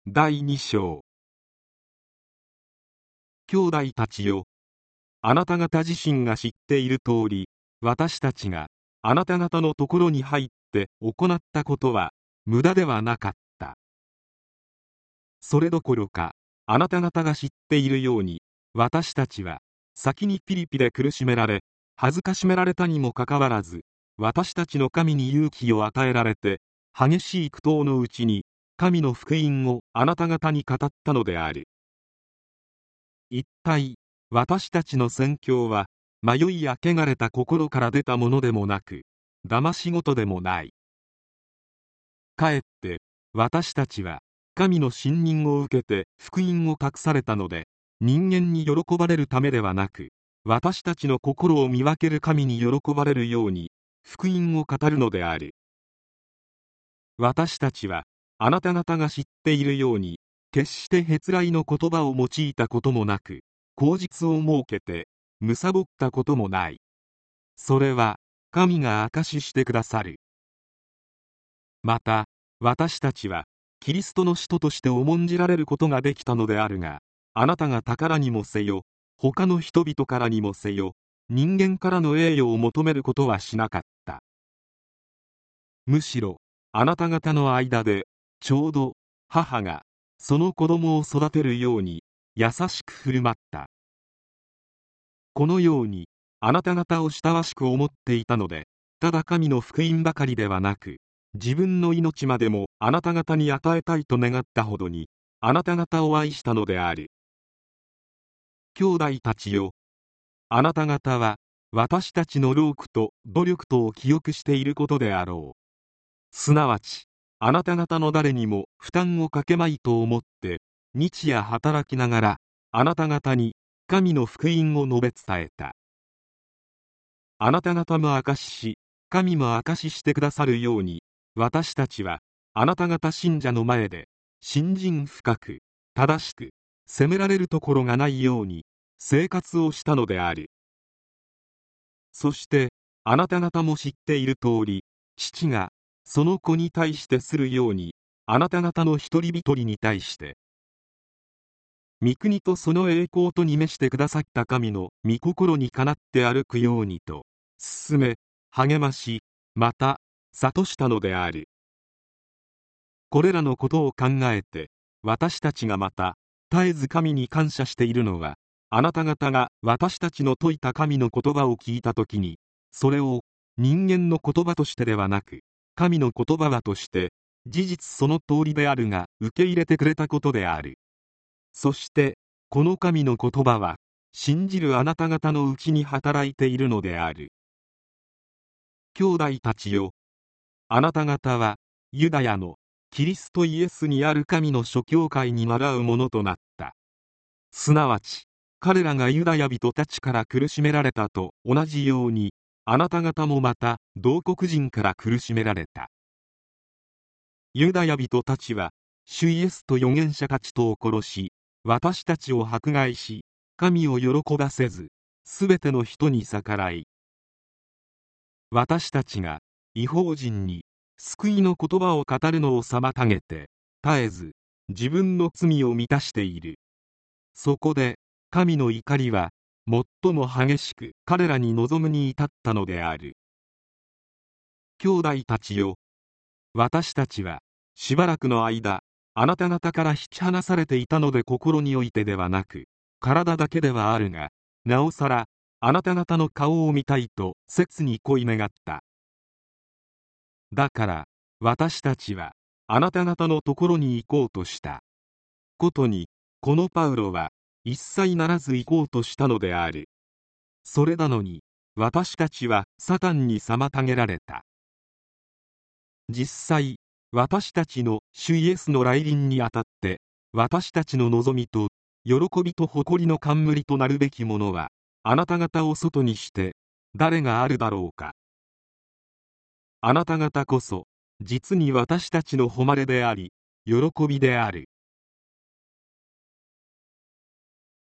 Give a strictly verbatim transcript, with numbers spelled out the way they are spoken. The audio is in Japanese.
だいに章。兄弟たちよ、あなた方自身が知っている通り、私たちがあなた方のところに入って行ったことは無駄ではなかった。それどころか、あなた方が知っているように、私たちは先にピリピで苦しめられ、恥ずかしめられたにもかかわらず、私たちの神に勇気を与えられて、激しい苦闘のうちに神の福音をあなた方に語ったのである。一体私たちの宣教は迷いや汚れた心から出たものでもなく、騙し事でもない。かえって私たちは神の信任を受けて福音を託されたので、人間に喜ばれるためではなく、私たちの心を見分ける神に喜ばれるように福音を語るのである。私たちはあなた方が知っているように、決してへつらいの言葉を用いたこともなく、口実を設けて貪ったこともない。それは神が証ししてくださる。また私たちはキリストの使徒として重んじられることができたのであるが、あなたが宝にもせよ、他の人々からにもせよ、人間からの栄誉を求めることはしなかった。むしろあなた方の間でちょうど母がその子供を育てるように優しく振る舞った。このようにあなた方を親しく思っていたので、ただ神の福音ばかりではなく、自分の命までもあなた方に与えたいと願ったほどにあなた方を愛したのである。兄弟たちよ、あなた方は私たちの労苦と努力とを記憶していることであろう。すなわちあなた方の誰にも負担をかけまいと思って日夜働きながらあなた方に神の福音を述べ伝えた。あなた方も証しし、神も証ししてくださるように、私たちはあなた方信者の前で信心深く正しく責められるところがないように生活をしたのである。そしてあなた方も知っている通り、父がその子に対してするようにあなた方の一人一人に対して御国とその栄光とに召してくださった神の御心にかなって歩くようにと勧め励まし、また諭したのである。これらのことを考えて私たちがまた絶えず神に感謝しているのは、あなた方が私たちの説いた神の言葉を聞いたときに、それを人間の言葉としてではなく神の言葉だとして事実その通りであるが受け入れてくれたことである。そしてこの神の言葉は信じるあなた方のうちに働いているのである。兄弟たちよ、あなた方はユダヤのキリストイエスにある神の諸教会に倣うものとなった。すなわち彼らがユダヤ人たちから苦しめられたと同じように、あなた方もまた同国人から苦しめられた。ユダヤ人たちは主イエスと預言者たちとを殺し、私たちを迫害し、神を喜ばせず、すべての人に逆らい、私たちが異邦人に救いの言葉を語るのを妨げて、絶えず自分の罪を満たしている。そこで神の怒りは最も激しく彼らに望むに至ったのである。兄弟たちよ、私たちはしばらくの間あなた方から引き離されていたので、心においてではなく体だけではあるが、なおさらあなた方の顔を見たいと切に恋願った。だから私たちはあなた方のところに行こうとしたことに、このパウロは一切ならず行こうとしたのである。それなのに私たちはサタンに妨げられた。実際私たちの主イエスの来臨にあたって私たちの望みと喜びと誇りの冠となるべきものは、あなた方を外にして誰があるだろうか。あなた方こそ実に私たちの誉れであり喜びである。